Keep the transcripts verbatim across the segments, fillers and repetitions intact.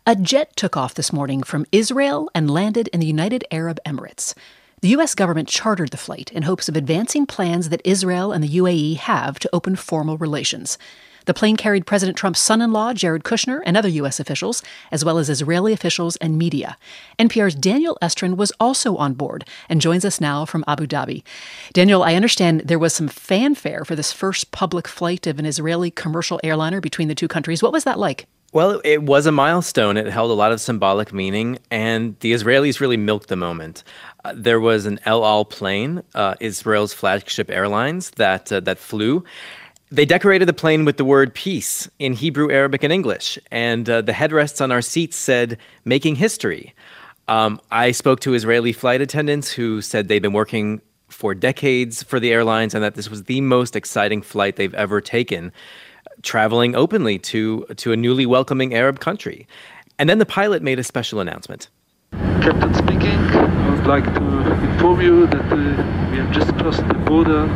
A jet took off this morning from Israel and landed in the United Arab Emirates. The U S government chartered the flight in hopes of advancing plans that Israel and the U A E have to open formal relations. The plane carried President Trump's son-in-law, Jared Kushner, and other U S officials, as well as Israeli officials and media. N P R's Daniel Estrin was also on board and joins us now from Abu Dhabi. Daniel, I understand there was some fanfare for this first public flight of an Israeli commercial airliner between the two countries. What was that like? Well, it was a milestone. It held a lot of symbolic meaning, and the Israelis really milked the moment. Uh, there was an El Al plane, uh, Israel's flagship airlines, that uh, that flew. They decorated the plane with the word peace in Hebrew, Arabic, and English. And uh, the headrests on our seats said, making history. Um, I spoke to Israeli flight attendants who said they've been working for decades for the airlines and that this was the most exciting flight they've ever taken, traveling openly to, to a newly welcoming Arab country. And then the pilot made a special announcement. Captain speaking. I would like to inform you that uh, we have just crossed the border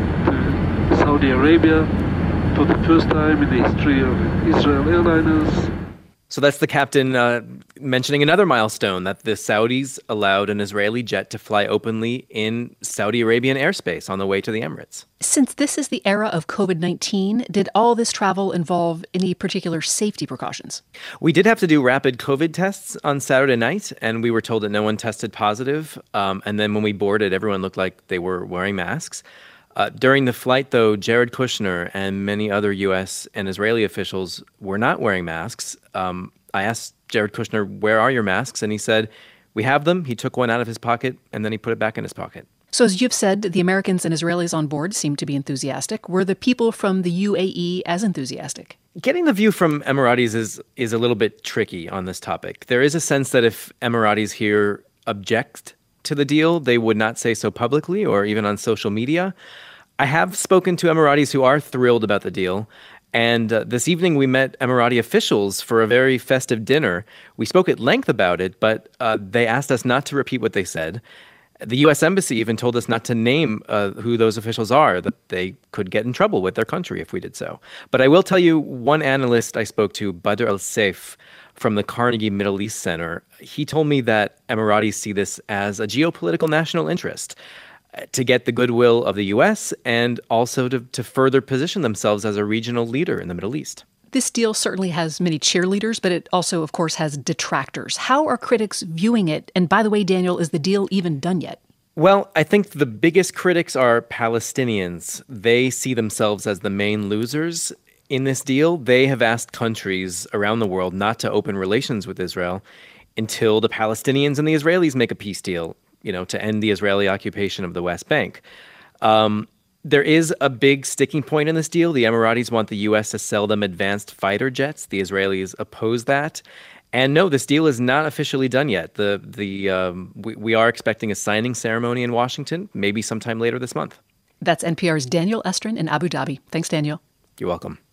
to Saudi Arabia for the first time in the history of Israel Airliners. So that's the captain uh, mentioning another milestone, that the Saudis allowed an Israeli jet to fly openly in Saudi Arabian airspace on the way to the Emirates. Since this is the era of covid nineteen, did all this travel involve any particular safety precautions? We did have to do rapid COVID tests on Saturday night, and we were told that no one tested positive. Um, and then when we boarded, everyone looked like they were wearing masks. Uh, during the flight, though, Jared Kushner and many other U S and Israeli officials were not wearing masks. Um, I asked Jared Kushner, where are your masks? And he said, we have them. He took one out of his pocket, and then he put it back in his pocket. So as you've said, the Americans and Israelis on board seem to be enthusiastic. Were the people from the U A E as enthusiastic? Getting the view from Emiratis is, is a little bit tricky on this topic. There is a sense that if Emiratis here object to the deal, they would not say so publicly or even on social media. I have spoken to Emiratis who are thrilled about the deal. And uh, this evening we met Emirati officials for a very festive dinner. We spoke at length about it, but uh, they asked us not to repeat what they said. The U S Embassy even told us not to name uh, who those officials are, that they could get in trouble with their country if we did so. But I will tell you, one analyst I spoke to, Badr El-Saif, from the Carnegie Middle East Center, he told me that Emiratis see this as a geopolitical national interest, to get the goodwill of the U S and also to, to further position themselves as a regional leader in the Middle East. This deal certainly has many cheerleaders, but it also, of course, has detractors. How are critics viewing it? And by the way, Daniel, is the deal even done yet? Well, I think the biggest critics are Palestinians. They see themselves as the main losers in this deal. They have asked countries around the world not to open relations with Israel until the Palestinians and the Israelis make a peace deal, you know, to end the Israeli occupation of the West Bank. Um, there is a big sticking point in this deal. The Emiratis want the U S to sell them advanced fighter jets. The Israelis oppose that. And no, this deal is not officially done yet. The the um, we, we are expecting a signing ceremony in Washington, maybe sometime later this month. That's N P R's Daniel Estrin in Abu Dhabi. Thanks, Daniel. You're welcome.